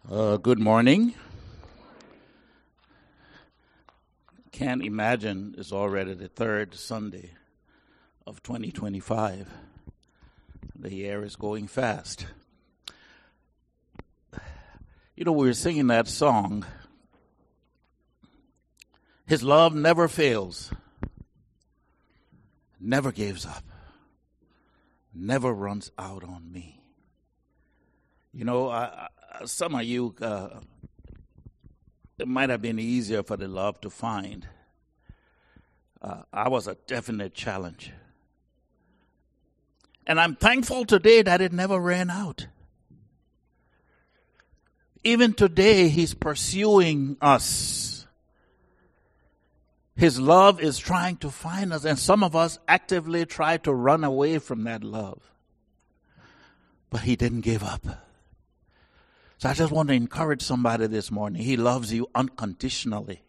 Good morning. Can't imagine it's already the third Sunday of 2025. The year is going fast. You know, we were singing that song, His love never fails, never gives up, never runs out on me. You know, some of you, it might have been easier for the love to find. I was a definite challenge. And I'm thankful today that it never ran out. Even today, He's pursuing us. His love is trying to find us, and some of us actively try to run away from that love. But He didn't give up. So I just want to encourage somebody this morning. He loves you unconditionally.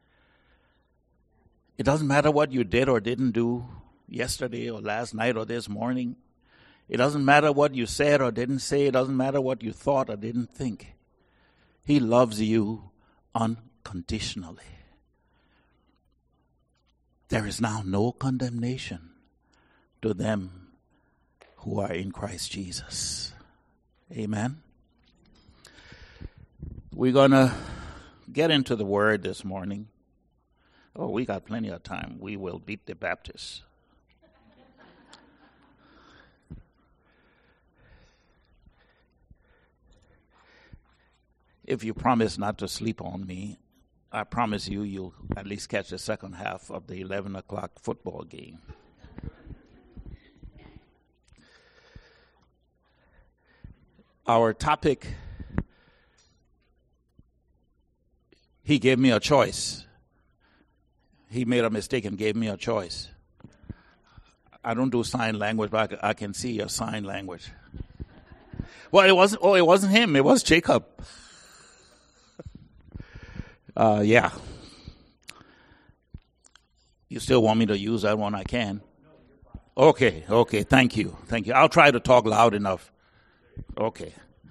It doesn't matter what you did or didn't do yesterday or last night or this morning. It doesn't matter what you said or didn't say. It doesn't matter what you thought or didn't think. He loves you unconditionally. There is now no condemnation to them who are in Christ Jesus. Amen. We're going to get into the Word this morning. Oh, we got plenty of time. We will beat the Baptists. If you promise not to sleep on me, I promise you'll at least catch the second half of the 11 o'clock football game. Our topic, He gave me a choice. He made a mistake and gave me a choice. I don't do sign language, but I can see your sign language. Well, it wasn't him. It was Jacob. Yeah. You still want me to use that one? I can. Okay. Thank you. I'll try to talk loud enough. Okay.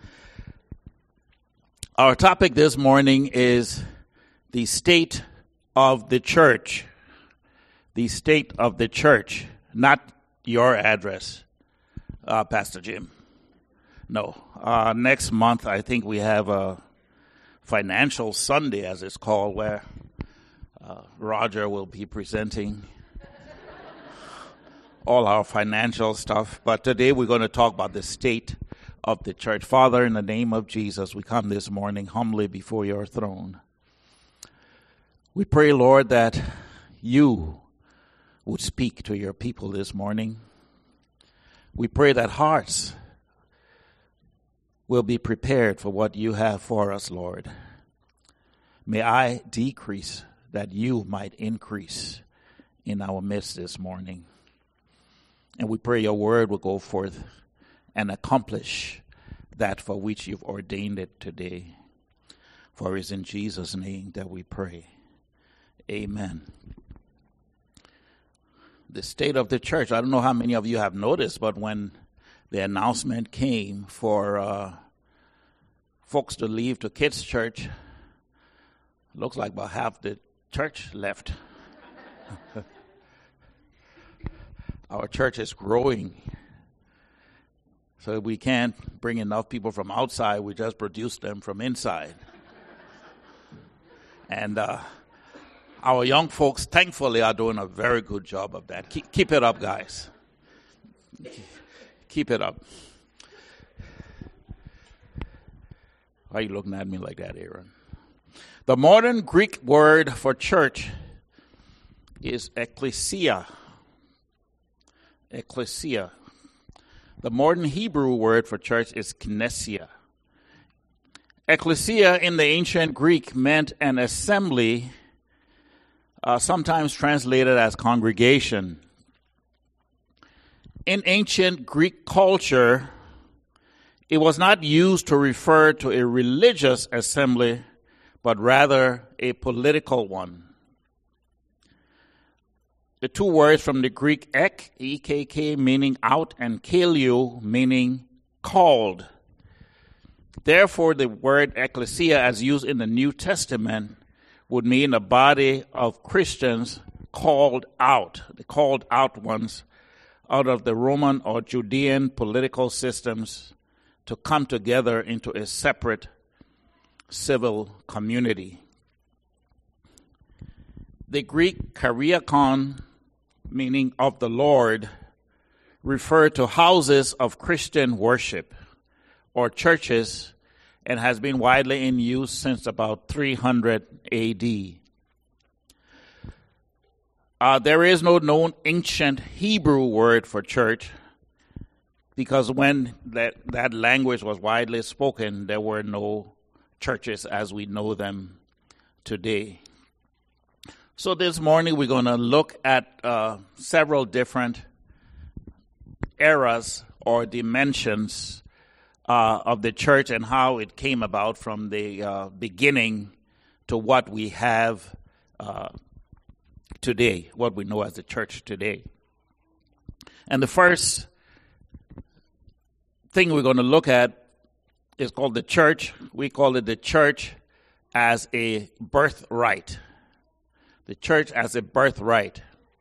Our topic this morning is the state of the church. The state of the church, not your address, Pastor Jim. No. Next month, I think we have a Financial Sunday, as it's called, where Roger will be presenting all our financial stuff. But today we're going to talk about the state of the church. Father, in the name of Jesus, we come this morning humbly before your throne. We pray, Lord, that you would speak to your people this morning. We pray that hearts will be prepared for what you have for us, Lord. May I decrease that you might increase in our midst this morning. And we pray your word will go forth and accomplish that for which you've ordained it today. For it is in Jesus' name that we pray. Amen. The state of the church. I don't know how many of you have noticed, but when the announcement came for folks to leave to kids' church, looks like about half the church left. Our church is growing. So we can't bring enough people from outside. We just produce them from inside. And our young folks, thankfully, are doing a very good job of that. Keep it up, guys. Keep it up. Why are you looking at me like that, Aaron? The modern Greek word for church is ekklesia. Ekklesia. The modern Hebrew word for church is knessia. Ekklesia in the ancient Greek meant an assembly, sometimes translated as congregation. In ancient Greek culture, it was not used to refer to a religious assembly, but rather a political one. The two words from the Greek ek, E-K-K, meaning out, and kaleo, meaning called. Therefore, the word ecclesia, as used in the New Testament, would mean a body of Christians called out, the called out ones, out of the Roman or Judean political systems to come together into a separate civil community. The Greek Kyriakon, meaning of the Lord, referred to houses of Christian worship or churches, and has been widely in use since about 300 A.D. There is no known ancient Hebrew word for church, because when that language was widely spoken, there were no churches as we know them today. So this morning we're going to look at several different eras or dimensions of the church and how it came about from the beginning to what we have today, what we know as the church today. And the first thing we're going to look at is called the church. We call it the church as a birthright. The church as a birthright.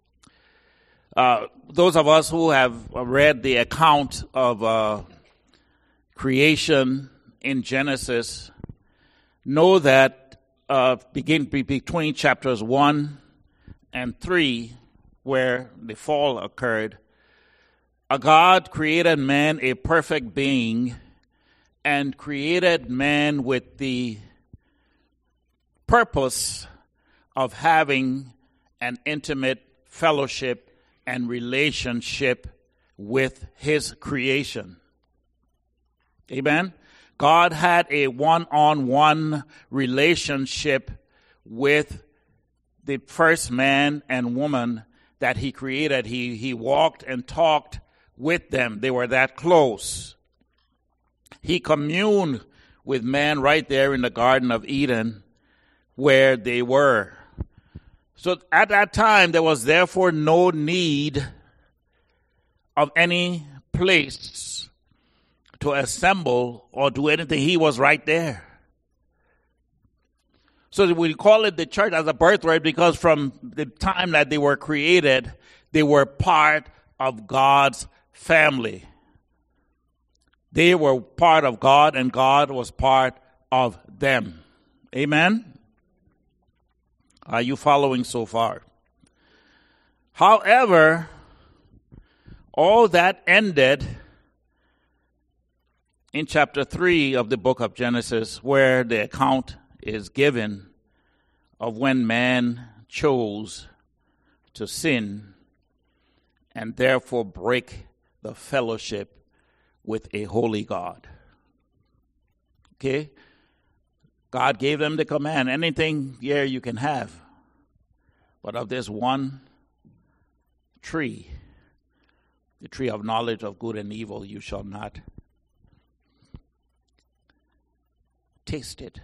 Those of us who have read the account of creation in Genesis know that between chapters 1 and 3, where the fall occurred, God created man a perfect being and created man with the purpose of having an intimate fellowship and relationship with his creation. Amen? God had a one-on-one relationship with the first man and woman that he created. He walked and talked with them. They were that close. He communed with man right there in the Garden of Eden where they were. So at that time, there was therefore no need of any place to assemble or do anything. He was right there. So we call it the church as a birthright because from the time that they were created, they were part of God's family. They were part of God and God was part of them. Amen? Are you following so far? However, all that ended in chapter 3 of the book of Genesis, where the account is given of when man chose to sin and therefore break the fellowship with a holy God. Okay? God gave them the command, anything here you can have, but of this one tree, the tree of knowledge of good and evil, you shall not taste it.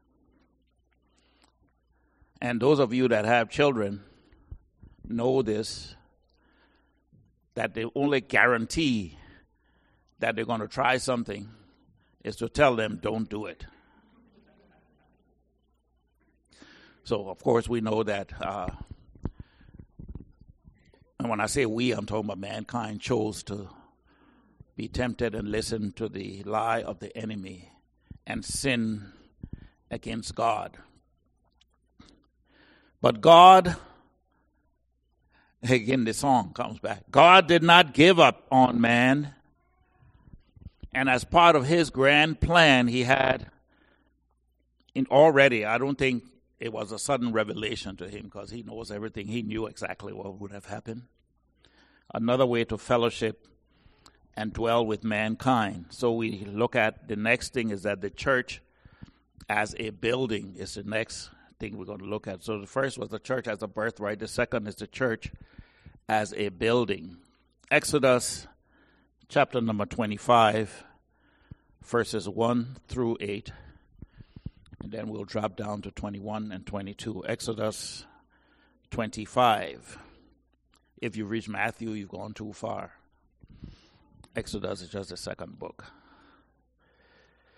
And those of you that have children know this, that the only guarantee that they're going to try something is to tell them, don't do it. So, of course, we know that, and when I say we, I'm talking about mankind chose to be tempted and listen to the lie of the enemy and sin against God. But God, again the song comes back, God did not give up on man. And as part of his grand plan, he had already, I don't think it was a sudden revelation to him because he knows everything. He knew exactly what would have happened. Another way to fellowship and dwell with mankind. So we look at the next thing is that the church as a building is the next thing we're going to look at. So the first was the church as a birthright. The second is the church as a building. Exodus chapter number 25, verses 1 through 8. And then we'll drop down to 21 and 22. Exodus 25. If you reach Matthew, you've gone too far. Exodus is just the second book.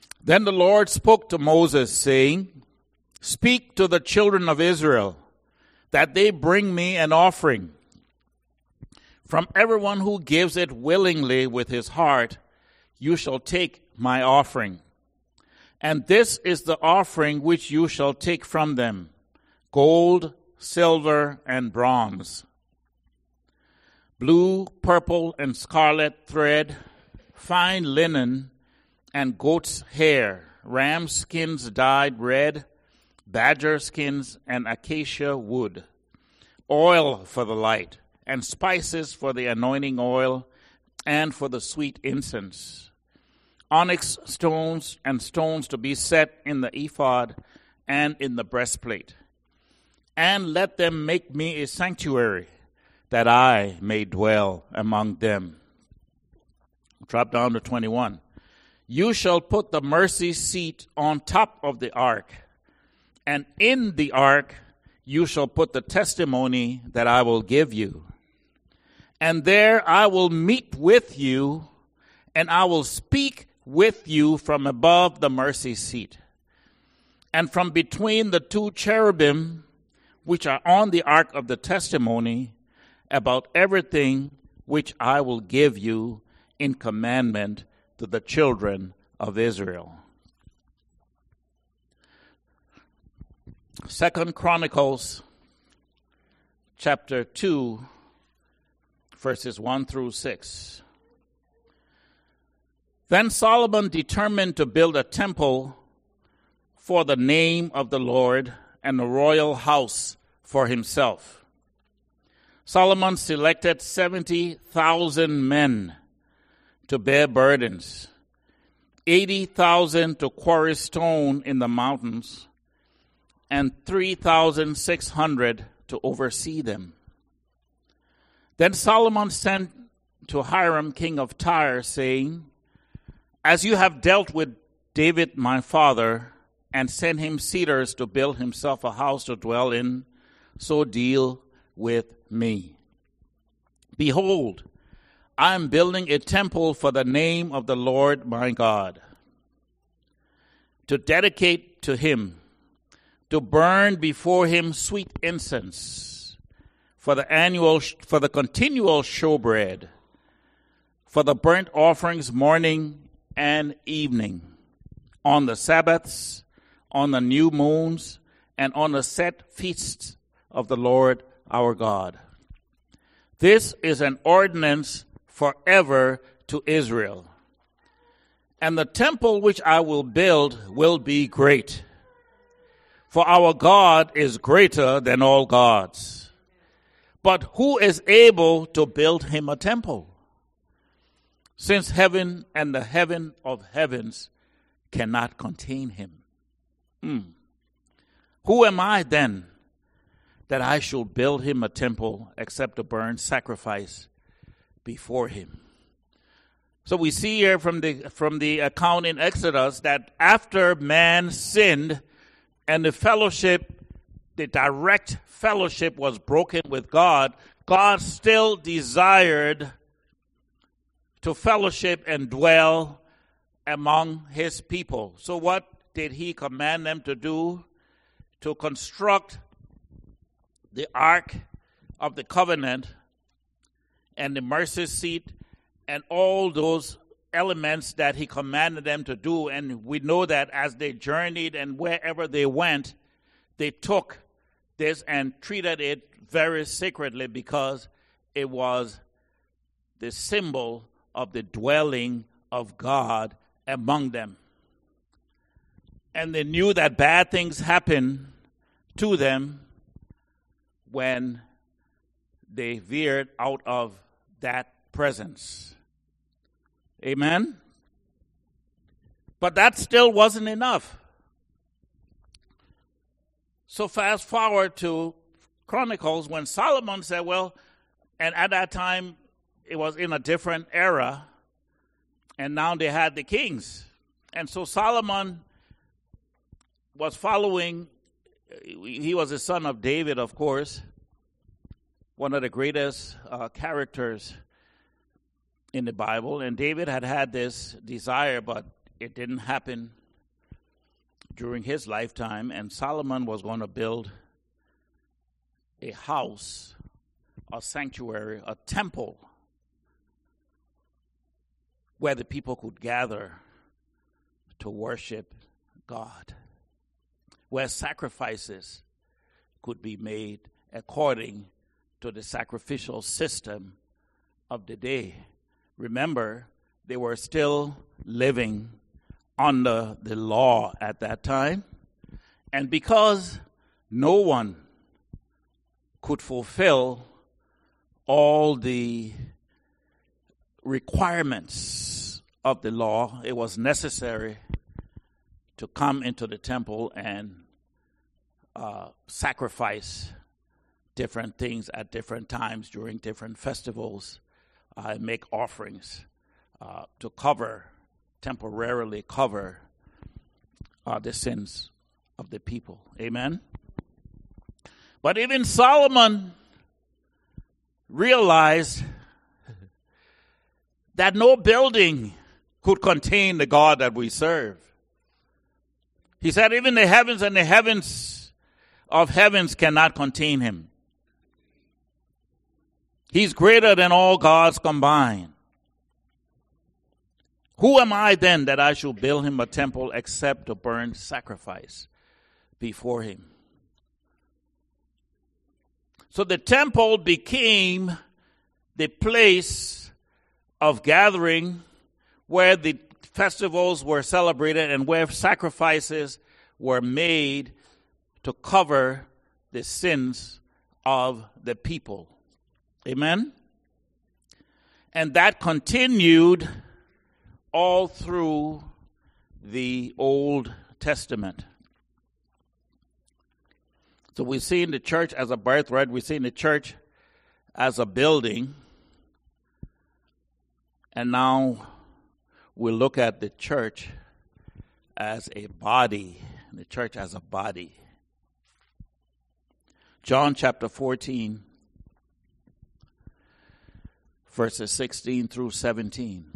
Then the Lord spoke to Moses, saying, Speak to the children of Israel, that they bring me an offering. From everyone who gives it willingly with his heart, you shall take my offering. And this is the offering which you shall take from them: gold, silver, and bronze, blue, purple, and scarlet thread, fine linen, and goat's hair, ram skins dyed red, badger skins, and acacia wood, oil for the light, and spices for the anointing oil, and for the sweet incense, onyx stones and stones to be set in the ephod and in the breastplate. And let them make me a sanctuary, that I may dwell among them. Drop down to 21. You shall put the mercy seat on top of the ark, and in the ark you shall put the testimony that I will give you. And there I will meet with you, and I will speak with you from above the mercy seat. And from between the two cherubim, which are on the ark of the testimony, about everything which I will give you in commandment to the children of Israel. 2 Chronicles chapter 2, verses 1 through 6. Then Solomon determined to build a temple for the name of the Lord and a royal house for himself. Solomon selected 70,000 men to bear burdens, 80,000 to quarry stone in the mountains, and 3,600 to oversee them. Then Solomon sent to Hiram, king of Tyre, saying, As you have dealt with David my father, and sent him cedars to build himself a house to dwell in, so deal with me. Behold, I am building a temple for the name of the Lord my God, to dedicate to him, to burn before him sweet incense, for the continual showbread, for the burnt offerings morning and evening, on the Sabbaths, on the new moons, and on the set feasts of the Lord our God. This is an ordinance forever to Israel. And the temple which I will build will be great, for our God is greater than all gods. But who is able to build him a temple, since heaven and the heaven of heavens cannot contain him? Who am I then, that I should build him a temple except to burn sacrifice before him? So we see here from the account in Exodus that after man sinned and the direct fellowship was broken with God, God still desired to fellowship and dwell among his people. So what did he command them to do? To construct the Ark of the Covenant and the mercy seat and all those elements that he commanded them to do. And we know that as they journeyed and wherever they went, they took this and treated it very sacredly, because it was the symbol of the dwelling of God among them. And they knew that bad things happened to them when they veered out of that presence. Amen? But that still wasn't enough. So fast forward to Chronicles, when Solomon said, well, and at that time it was in a different era, and now they had the kings. And so Solomon was following, he was the son of David, of course, one of the greatest characters in the Bible. And David had this desire, but it didn't happen during his lifetime, and Solomon was going to build a house, a sanctuary, a temple where the people could gather to worship God, where sacrifices could be made according to the sacrificial system of the day. Remember, they were still living under the law at that time, and because no one could fulfill all the requirements of the law, it was necessary to come into the temple and sacrifice different things at different times during different festivals, and make offerings to temporarily cover the sins of the people. Amen? But even Solomon realized that no building could contain the God that we serve. He said, even the heavens and the heavens of heavens cannot contain him. He's greater than all gods combined. Who am I then that I should build him a temple except to burn sacrifice before him? So the temple became the place of gathering where the festivals were celebrated and where sacrifices were made to cover the sins of the people. Amen? And that continued all through the Old Testament. So we've seen the church as a birthright. We've seen the church as a building. And now we'll look at the church as a body. The church as a body. John chapter 14, verses 16 through 17.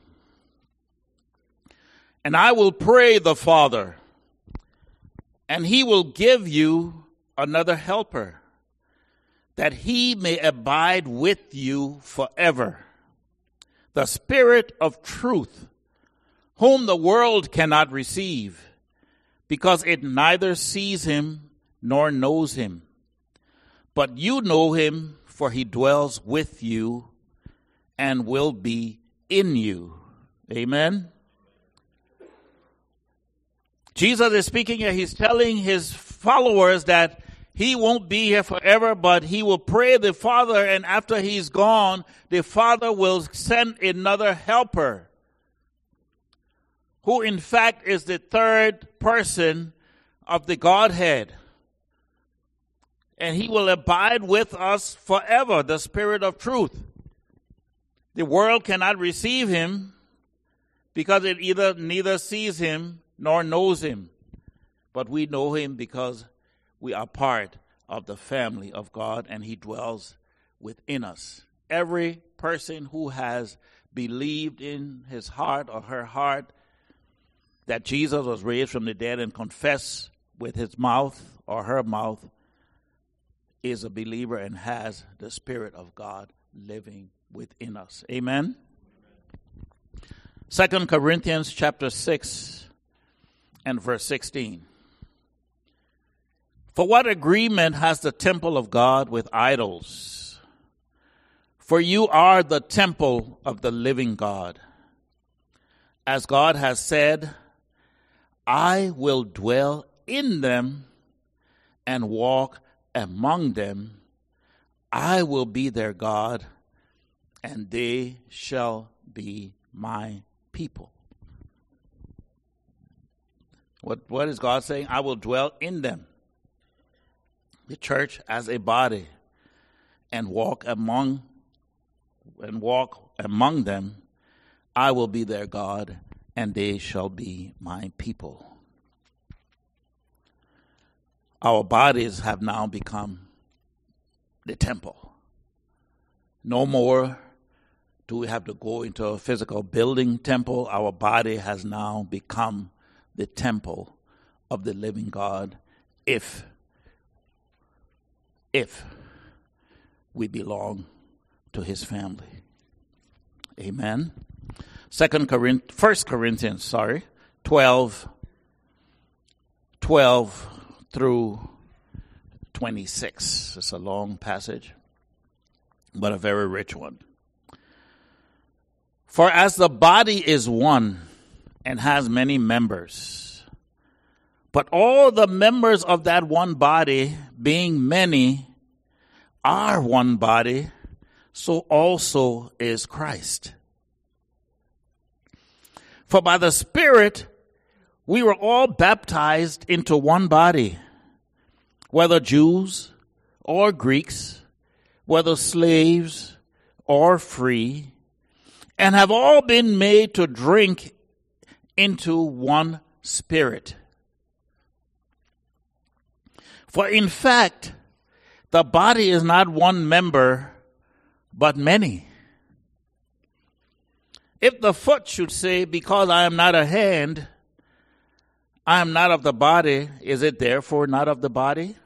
And I will pray the Father, and he will give you another helper, that he may abide with you forever. The Spirit of truth, whom the world cannot receive, because it neither sees him nor knows him. But you know him, for he dwells with you and will be in you. Amen. Jesus is speaking here. He's telling his followers that he won't be here forever, but he will pray the Father, and after he's gone, the Father will send another helper, who in fact is the third person of the Godhead. And he will abide with us forever, the Spirit of truth. The world cannot receive him because it neither sees him nor knows him. But we know him because we are part of the family of God, and he dwells within us. Every person who has believed in his heart or her heart that Jesus was raised from the dead and confessed with his mouth or her mouth is a believer and has the Spirit of God living within us. Amen? 2 Corinthians chapter 6 and verse 16. For what agreement has the temple of God with idols? For you are the temple of the living God. As God has said, I will dwell in them and walk among them. I will be their God, and they shall be my people. What is God saying? I will dwell in them, the church as a body, and walk among them. I will be their God, and they shall be my people. Our bodies have now become the temple. No more do we have to go into a physical building temple? Our body has now become the temple of the living God if we belong to his family. Amen. 1 Corinthians 12 through 26. It's a long passage, but a very rich one. For as the body is one and has many members, but all the members of that one body, being many, are one body, so also is Christ. For by the Spirit we were all baptized into one body, whether Jews or Greeks, whether slaves or free, and have all been made to drink into one Spirit. For in fact, the body is not one member, but many. If the foot should say, because I am not a hand, I am not of the body, is it therefore not of the body?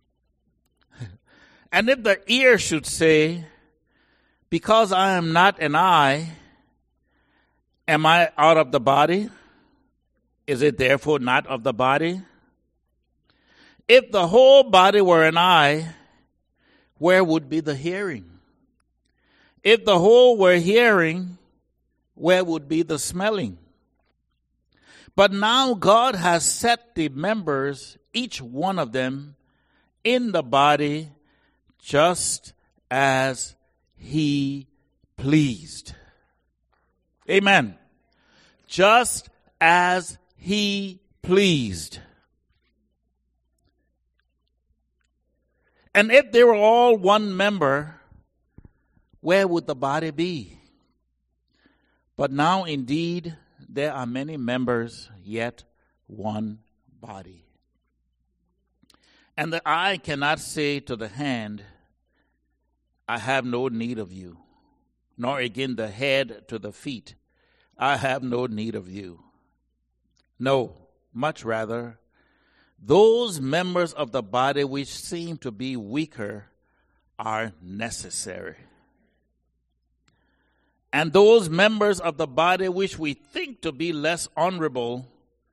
And if the ear should say, because I am not an eye, am I out of the body? Is it therefore not of the body? If the whole body were an eye, where would be the hearing? If the whole were hearing, where would be the smelling? But now God has set the members, each one of them, in the body just as he pleased. Amen. Just as he pleased. And if they were all one member, where would the body be? But now indeed there are many members, yet one body. And the eye cannot say to the hand, I have no need of you, nor again the head to the feet, I have no need of you. No, much rather, those members of the body which seem to be weaker are necessary. And those members of the body which we think to be less honorable,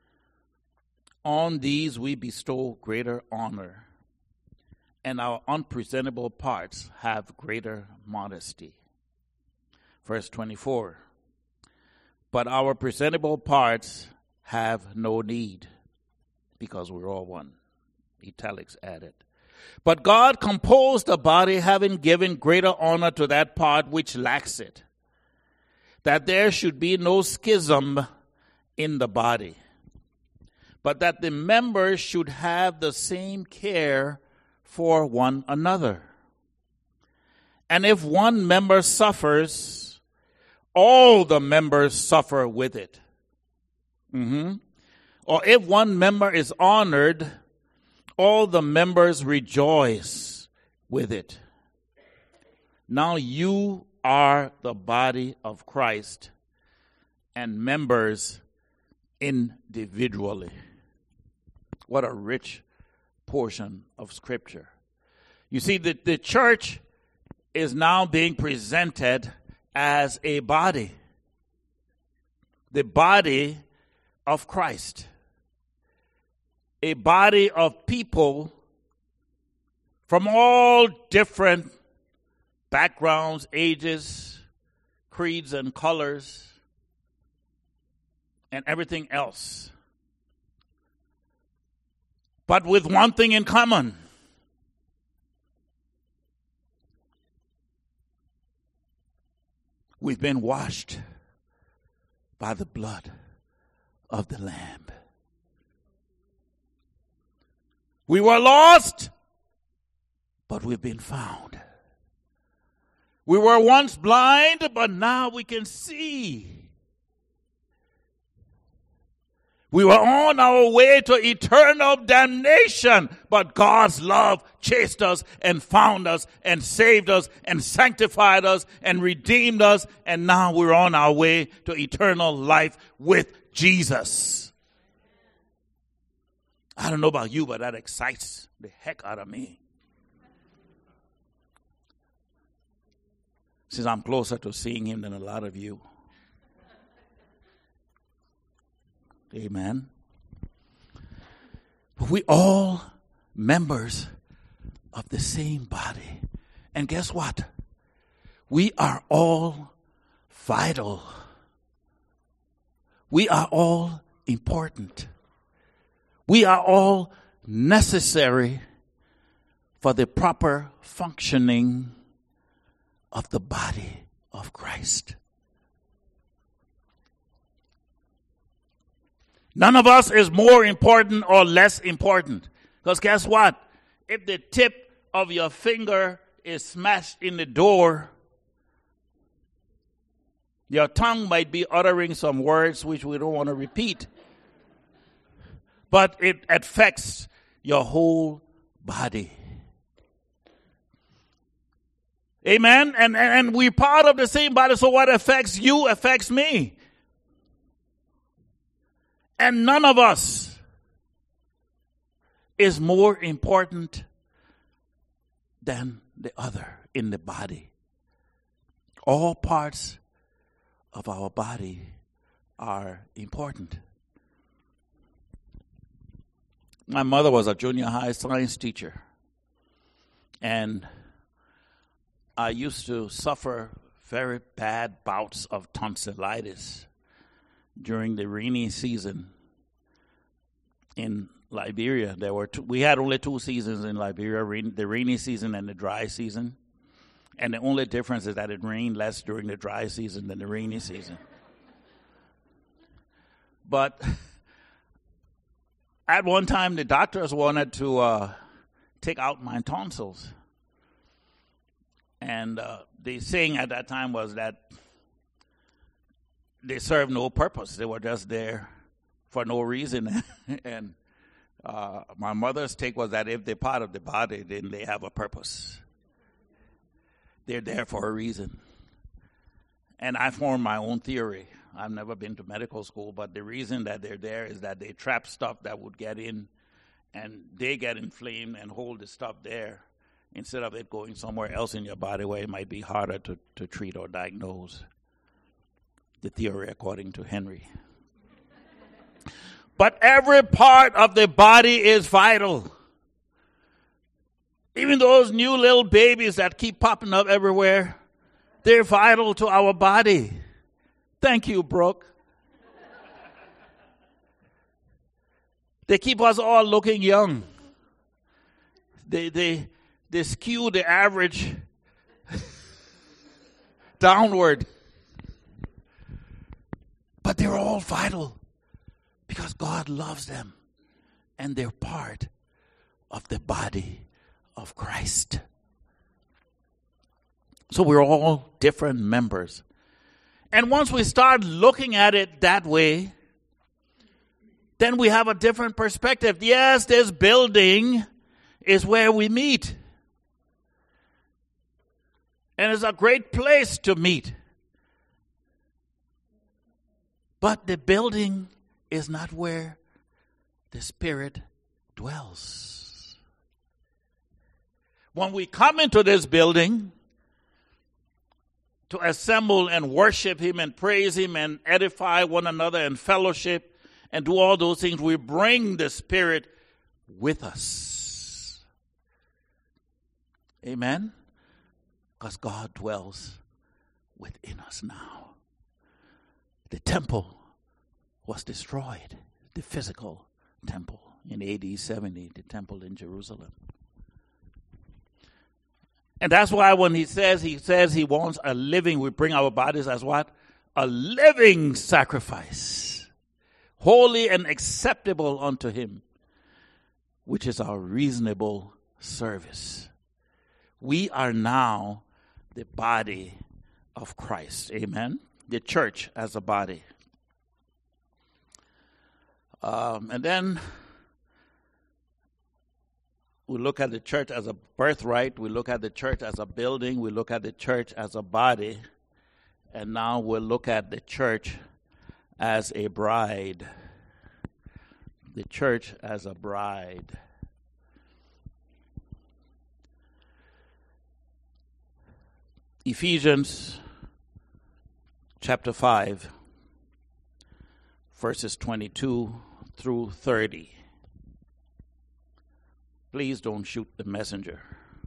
on these we bestow greater honor, and our unpresentable parts have greater modesty. Verse 24, but our presentable parts have no need, because we're all one. Italics added. But God composed the body, having given greater honor to that part which lacks it, that there should be no schism in the body, but that the members should have the same care for one another. And if one member suffers, all the members suffer with it. Or if one member is honored, all the members rejoice with it. Now you are the body of Christ and members individually. What a rich portion of Scripture. You see, the church is now being presented as a body. The body of Christ. A body of people from all different backgrounds, ages, creeds, and colors, and everything else. But with one thing in common. We've been washed by the blood of the Lamb. We were lost, but we've been found. We were once blind, but now we can see. We were on our way to eternal damnation, but God's love chased us and found us and saved us and sanctified us and redeemed us, and now we're on our way to eternal life with Jesus. I don't know about you, but that excites the heck out of me. Since I'm closer to seeing him than a lot of you. Amen. We all members of the same body. And guess what? We are all vital. We are all important. We are all necessary for the proper functioning of the body of Christ. None of us is more important or less important. Because guess what? If the tip of your finger is smashed in the door, your tongue might be uttering some words which we don't want to repeat. But it affects your whole body. Amen? And we're part of the same body, so what affects you affects me. And none of us is more important than the other in the body. All parts of our body are important. My mother was a junior high science teacher. And I used to suffer very bad bouts of tonsillitis during the rainy season in Liberia. We had only 2 seasons in Liberia, the rainy season and the dry season. And the only difference is that it rained less during the dry season than the rainy season. But at one time, the doctors wanted to take out my tonsils. And the saying at that time was that they served no purpose. They were just there for no reason. And my mother's take was that if they're part of the body, then they have a purpose. They're there for a reason. And I formed my own theory. I've never been to medical school, but the reason that they're there is that they trap stuff that would get in, and they get inflamed and hold the stuff there instead of it going somewhere else in your body where it might be harder to treat or diagnose. The theory according to Henry. But every part of the body is vital. Even those new little babies that keep popping up everywhere, they're vital to our body. Thank you, Brooke. They keep us all looking young. They skew the average downward. But they're all vital because God loves them and they're part of the body of Christ. So we're all different members. And once we start looking at it that way, then we have a different perspective. Yes, this building is where we meet. And it's a great place to meet. But the building is not where the Spirit dwells. When we come into this building to assemble and worship Him and praise Him and edify one another and fellowship and do all those things, we bring the Spirit with us. Amen? Because God dwells within us now. The temple was destroyed, the physical temple in AD 70, the temple in Jerusalem. And that's why when he says he wants a living, we bring our bodies as what? A living sacrifice, holy and acceptable unto Him, which is our reasonable service. We are now the body of Christ. Amen? The church as a body. And then we look at the church as a birthright. We look at the church as a building. We look at the church as a body. And now we'll look at the church as a bride. The church as a bride. Ephesians chapter 5, verses 22 through 30. Please don't shoot the messenger.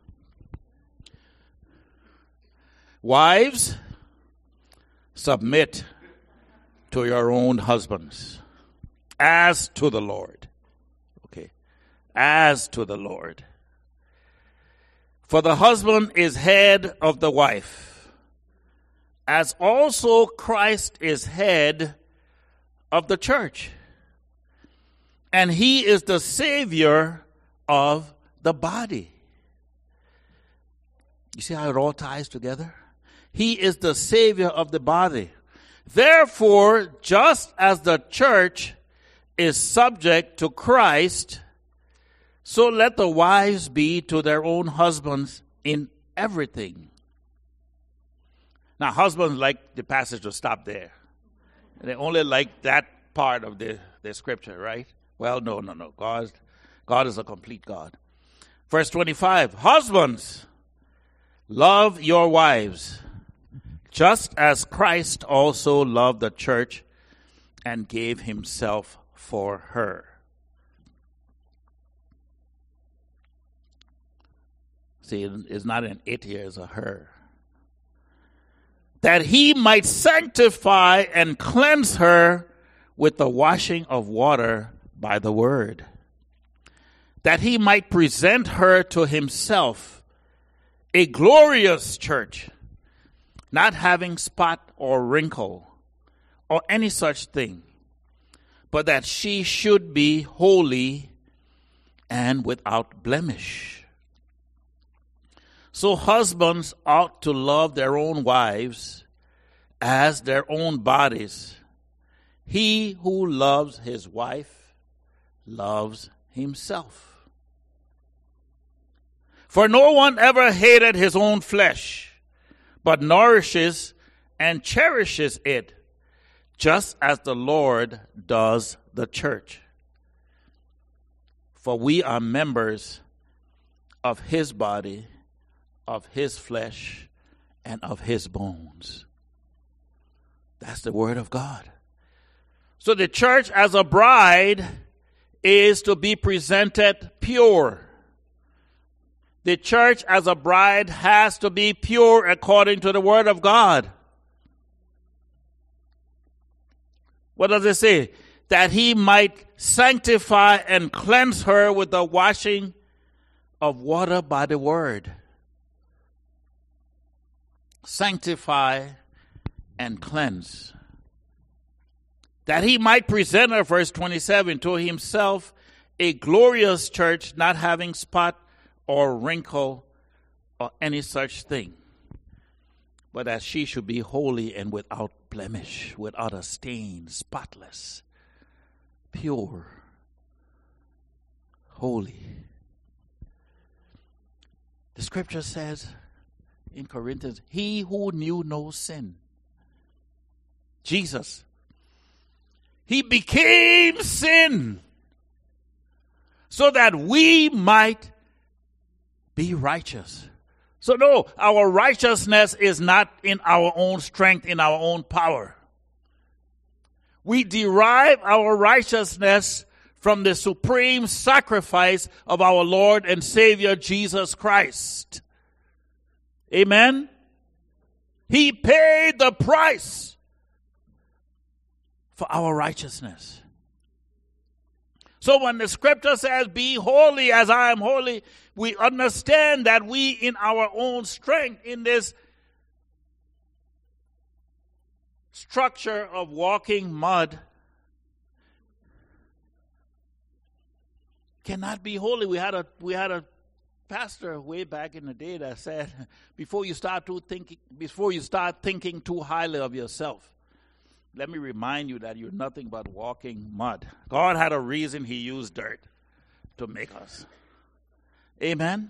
Wives, submit to your own husbands, as to the Lord. Okay, as to the Lord. For the husband is head of the wife, as also Christ is head of the church, and he is the Savior of the body. You see how it all ties together? He is the Savior of the body. Therefore, just as the church is subject to Christ, so let the wives be to their own husbands in everything. Now, husbands like the passage to stop there. They only like that part of the scripture, right? Well, no. God is a complete God. Verse 25, husbands, love your wives, just as Christ also loved the church and gave himself for her. See, it's not an it here, it's a her. That he might sanctify and cleanse her with the washing of water by the word, that he might present her to himself a glorious church, not having spot or wrinkle or any such thing, but that she should be holy and without blemish. So husbands ought to love their own wives as their own bodies. He who loves his wife loves himself. For no one ever hated his own flesh, but nourishes and cherishes it, just as the Lord does the church. For we are members of his body, of his flesh, and of his bones. That's the word of God. So the church as a bride is to be presented pure. The church as a bride has to be pure according to the word of God. What does it say? That he might sanctify and cleanse her with the washing of water by the word. Sanctify and cleanse. That he might present her, verse 27, to himself a glorious church, not having spot or wrinkle or any such thing, but that she should be holy and without blemish, without a stain, spotless, pure, holy. The scripture says in Corinthians, he who knew no sin, Jesus, he became sin so that we might be righteous. So no, our righteousness is not in our own strength, in our own power. We derive our righteousness from the supreme sacrifice of our Lord and Savior Jesus Christ. Amen? He paid the price for our righteousness. So when the scripture says, be holy as I am holy, we understand that we in our own strength, in this structure of walking mud, cannot be holy. We had a pastor way back in the day that said, before you start thinking too highly of yourself, let me remind you that you're nothing but walking mud. God had a reason he used dirt to make us. Amen?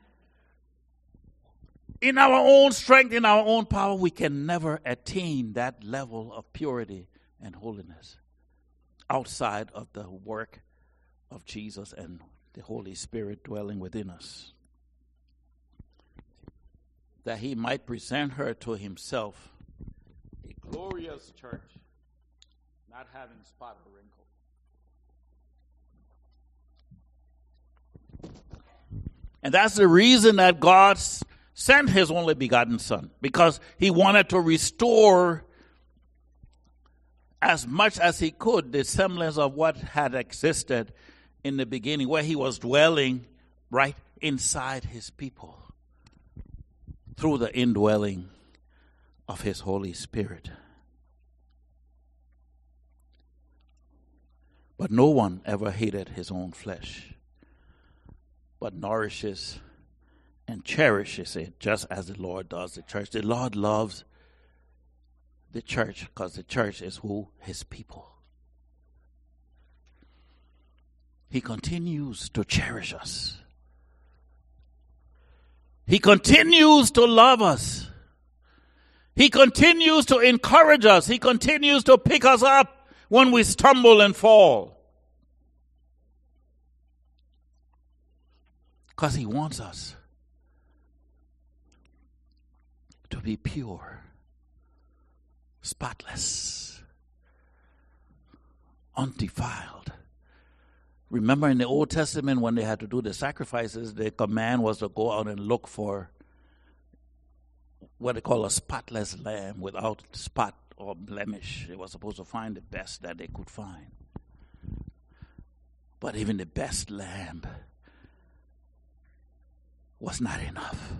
In our own strength, in our own power, we can never attain that level of purity and holiness outside of the work of Jesus and the Holy Spirit dwelling within us. That he might present her to himself, a glorious church, not having spot or wrinkle. And that's the reason that God sent his only begotten Son, because he wanted to restore as much as he could the semblance of what had existed in the beginning, where he was dwelling right inside his people through the indwelling of his Holy Spirit. But no one ever hated his own flesh, but nourishes and cherishes it just as the Lord does the church. The Lord loves the church because the church is who? His people. He continues to cherish us. He continues to love us. He continues to encourage us. He continues to pick us up when we stumble and fall. Because he wants us to be pure, spotless, undefiled. Remember in the Old Testament when they had to do the sacrifices, the command was to go out and look for what they call a spotless lamb without spot or blemish. They were supposed to find the best that they could find. But even the best lamb was not enough.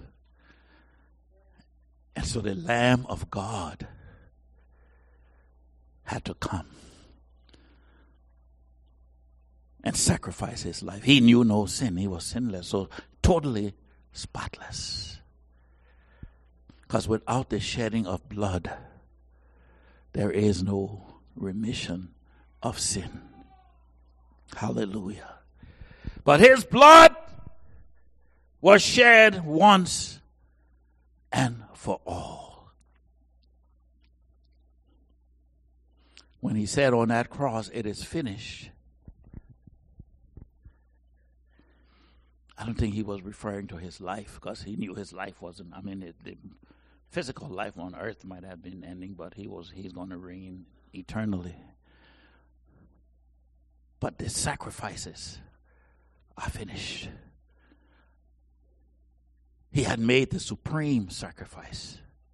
And so the Lamb of God had to come and sacrifice his life. He knew no sin. He was sinless, so totally spotless. Because without the shedding of blood, there is no remission of sin. Hallelujah. But his blood was shed once and for all. When he said on that cross, "It is finished," I don't think he was referring to his life, because he knew his life wasn't, the physical life on earth might have been ending, but he's going to reign eternally. But the sacrifices are finished. He had made the supreme sacrifice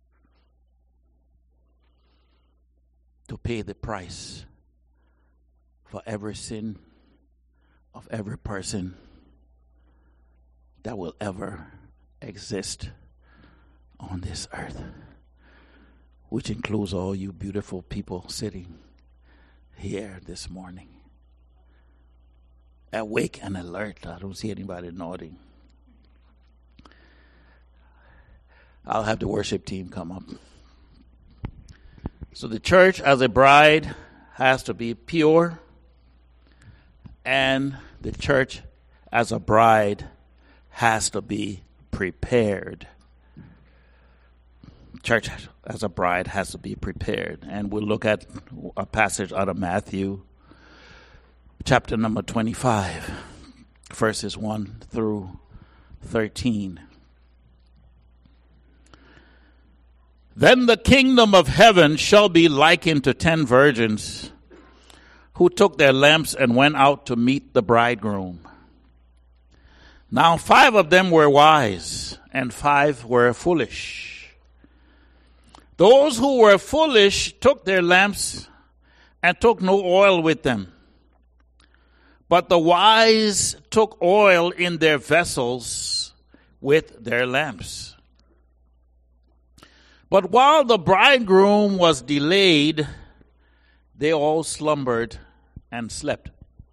to pay the price for every sin of every person that will ever exist on this earth, which includes all you beautiful people sitting here this morning, awake and alert. I don't see anybody nodding. I'll have the worship team come up. So the church as a bride has to be pure, and the church as a bride has to be prepared. Church as a bride has to be prepared. And we'll look at a passage out of Matthew, chapter number 25, verses 1 through 13. Then the kingdom of heaven shall be likened to 10 virgins who took their lamps and went out to meet the bridegroom. Now 5 of them were wise, and 5 were foolish. Those who were foolish took their lamps and took no oil with them. But the wise took oil in their vessels with their lamps. But while the bridegroom was delayed, they all slumbered and slept.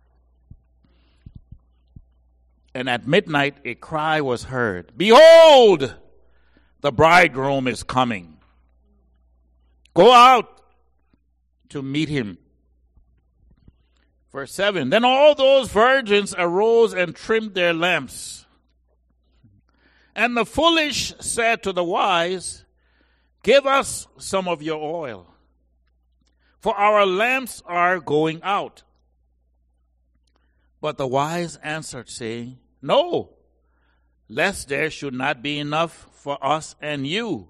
And at midnight a cry was heard, "Behold, the bridegroom is coming. Go out to meet him. Verse 7, then all those virgins arose and trimmed their lamps. And the foolish said to the wise, give us some of your oil, for our lamps are going out. But the wise answered, saying, no, lest there should not be enough for us and you.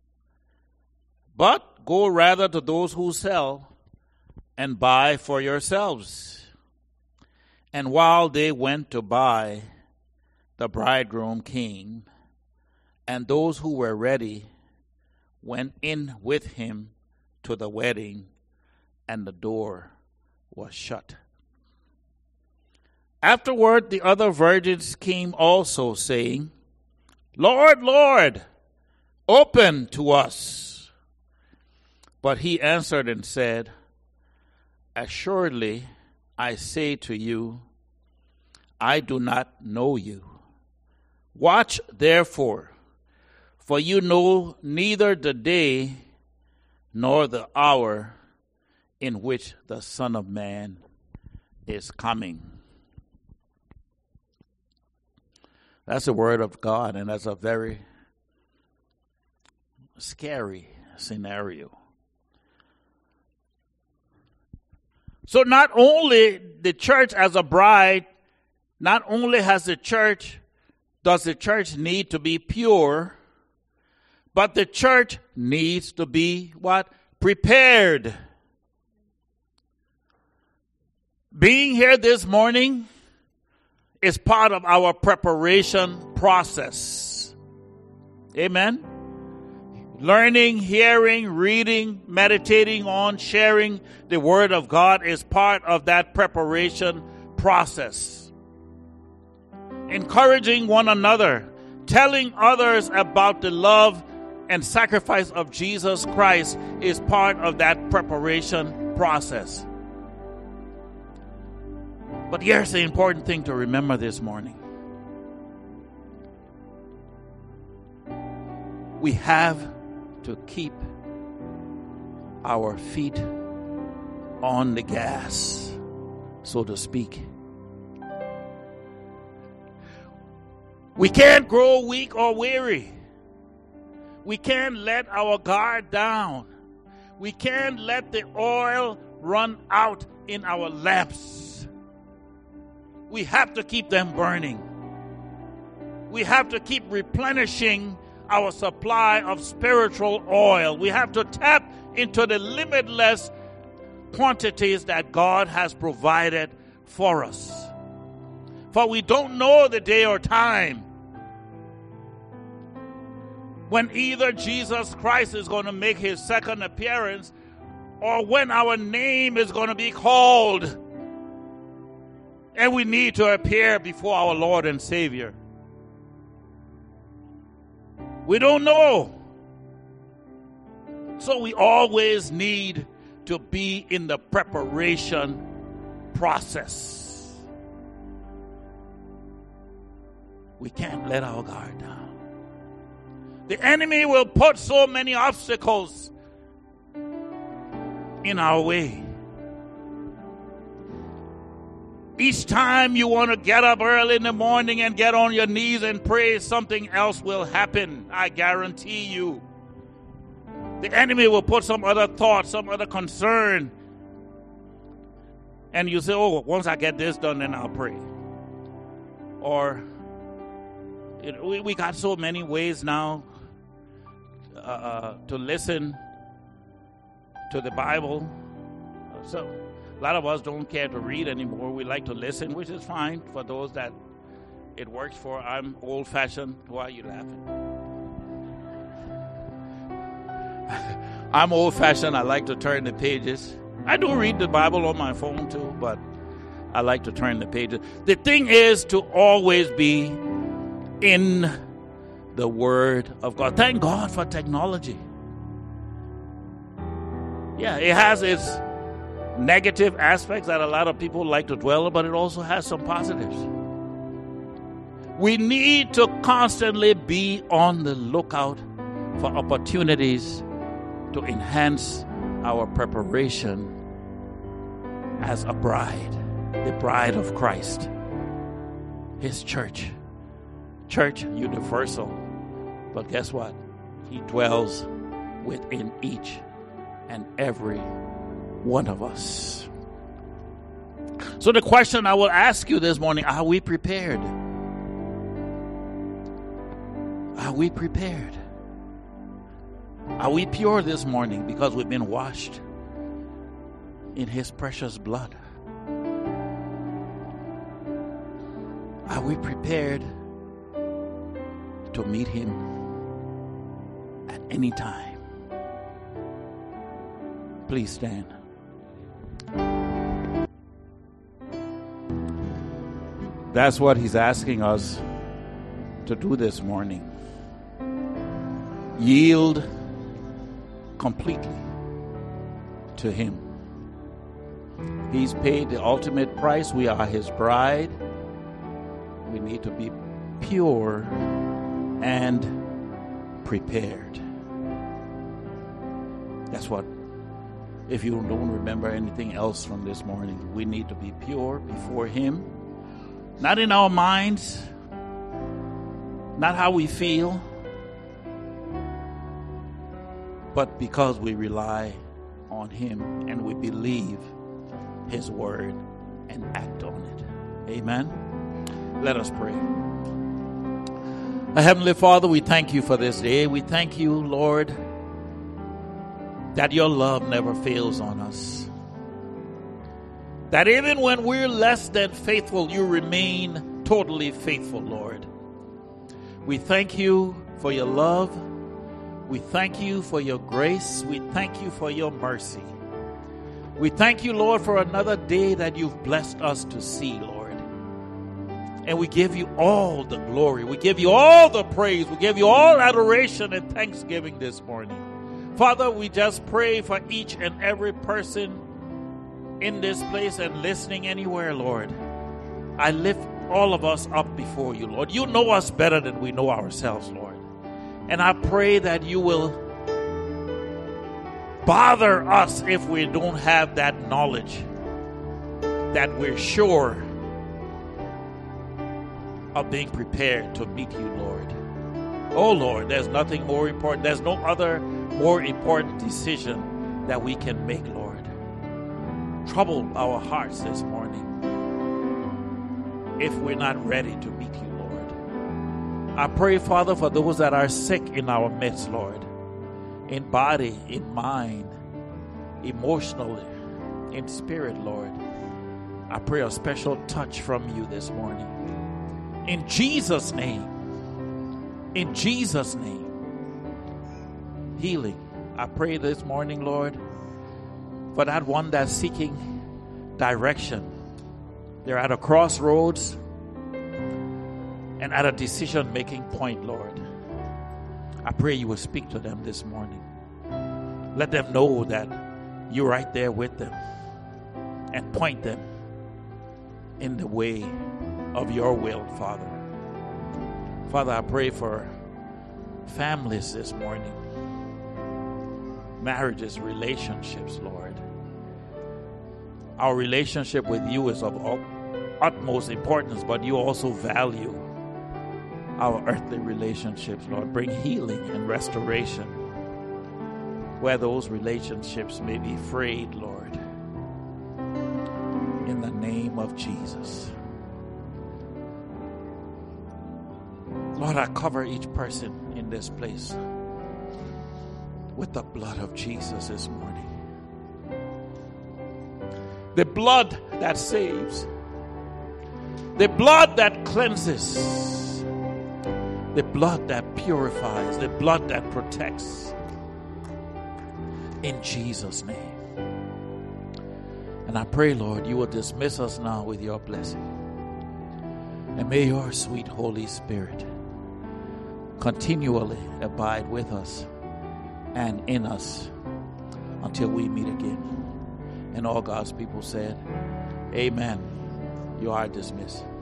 But go rather to those who sell and buy for yourselves. And while they went to buy, the bridegroom came, and those who were ready went in with him to the wedding, and the door was shut. Afterward, the other virgins came also, saying, Lord, Lord, open to us. But he answered and said, assuredly, I say to you, I do not know you. Watch therefore, for you know neither the day nor the hour in which the Son of Man is coming. That's the word of God, and that's a very scary scenario. So not only the church as a bride, not only does the church need to be pure, but the church needs to be what? Prepared. Being here this morning is part of our preparation process. Amen? Learning, hearing, reading, meditating on, sharing the Word of God is part of that preparation process. Encouraging one another, telling others about the love and sacrifice of Jesus Christ is part of that preparation process. But here's the important thing to remember this morning. We have to keep our feet on the gas, so to speak. We can't grow weak or weary. We can't let our guard down. We can't let the oil run out in our lamps. We have to keep them burning. We have to keep replenishing our supply of spiritual oil. We have to tap into the limitless quantities that God has provided for us. For we don't know the day or time when either Jesus Christ is going to make his second appearance or when our name is going to be called and we need to appear before our Lord and Savior. We don't know. So we always need to be in the preparation process. We can't let our guard down. The enemy will put so many obstacles in our way. Each time you want to get up early in the morning and get on your knees and pray, something else will happen. I guarantee you. The enemy will put some other thought, some other concern. And you say, oh, once I get this done, then I'll pray. Or we got so many ways now to listen to the Bible. So a lot of us don't care to read anymore. We like to listen, which is fine for those that it works for. I'm old-fashioned. Why are you laughing? I'm old-fashioned. I like to turn the pages. I do read the Bible on my phone too, but I like to turn the pages. The thing is to always be in the Word of God. Thank God for technology. Yeah, it has its negative aspects that a lot of people like to dwell on, but it also has some positives. We need to constantly be on the lookout for opportunities to enhance our preparation as a bride, the bride of Christ, His church. Church universal. But guess what? He dwells within each and every one of us. So the question I will ask you this morning, are we prepared? Are we prepared? Are we pure this morning because we've been washed in His precious blood? Are we prepared to meet Him at any time? Please stand. That's what He's asking us to do this morning. Yield completely to Him. He's paid the ultimate price. We are His bride. We need to be pure and prepared. That's what, if you don't remember anything else from this morning, we need to be pure before Him. Not in our minds, not how we feel, but because we rely on Him and we believe His word and act on it. Amen. Let us pray. Heavenly Father, we thank You for this day. We thank You, Lord, that Your love never fails on us. That even when we're less than faithful, You remain totally faithful, Lord. We thank You for Your love. We thank You for Your grace. We thank You for Your mercy. We thank You, Lord, for another day that You've blessed us to see, Lord. And we give You all the glory. We give You all the praise. We give You all adoration and thanksgiving this morning. Father, we just pray for each and every person in this place and listening anywhere, Lord. I lift all of us up before You, Lord. You know us better than we know ourselves, Lord. And I pray that You will bother us if we don't have that knowledge, that we're sure of being prepared to meet You, Lord. Oh, Lord, there's nothing more important. There's no other more important decision that we can make, Lord. Trouble our hearts this morning if we're not ready to meet You, Lord. I pray, Father, for those that are sick in our midst, Lord, in body, in mind, emotionally, in spirit, Lord. I pray a special touch from You this morning. In Jesus' name. In Jesus' name. Healing. I pray this morning, Lord, for that one that's seeking direction. They're at a crossroads and at a decision-making point, Lord. I pray You will speak to them this morning. Let them know that You're right there with them and point them in the way of Your will, Father. Father, I pray for families this morning, marriages, relationships, Lord. Our relationship with You is of utmost importance, but You also value our earthly relationships, Lord. Bring healing and restoration where those relationships may be frayed, Lord. In the name of Jesus. Lord, I cover each person in this place with the blood of Jesus this morning. The blood that saves. The blood that cleanses. The blood that purifies. The blood that protects. In Jesus' name. And I pray, Lord, You will dismiss us now with Your blessing. And may Your sweet Holy Spirit continually abide with us and in us until we meet again. And all God's people said, Amen. You are dismissed.